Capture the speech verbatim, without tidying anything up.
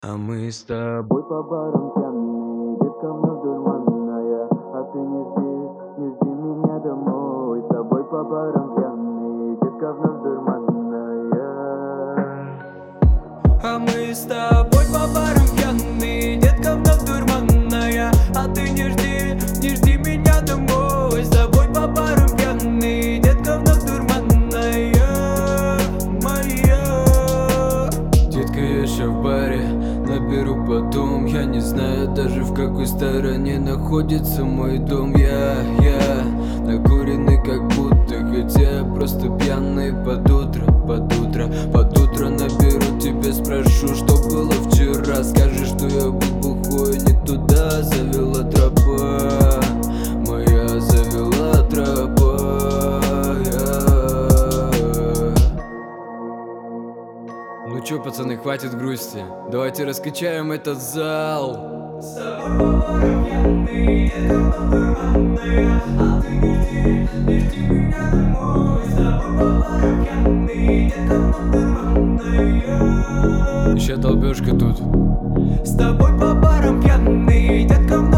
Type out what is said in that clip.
А мы с тобой по барам пьяные, детка вновь дурманная. А ты не жди, не жди меня домой. С тобой по барам пьяные, детка вновь дурманная. А мы с тобой по барам пьяные, детка вновь дурманная. А ты не жди, не жди меня домой. С тобой по барам пьяные, детка вновь дурманная моя. Детка, я ща в баре, наберу потом. Я не знаю даже, в какой стороне находится мой дом. Я, я накуренный как будто, хотя я просто пьяный под утро, под утро, под утро наберу тебя, спрошу, что было вчера. Скажи, что я был бухой, не туда завела тропа, моя завела тропа, я. Ну чё, пацаны, хватит грусти, давайте раскачаем этот зал. С тобой по барам пьяные, детка вновь дурманная. А ты не жди, не жди меня домой. С тобой по барам пьяные, детка вновь дурманная. Ещё долбёжка тут. С тобой по барам пьяные, детка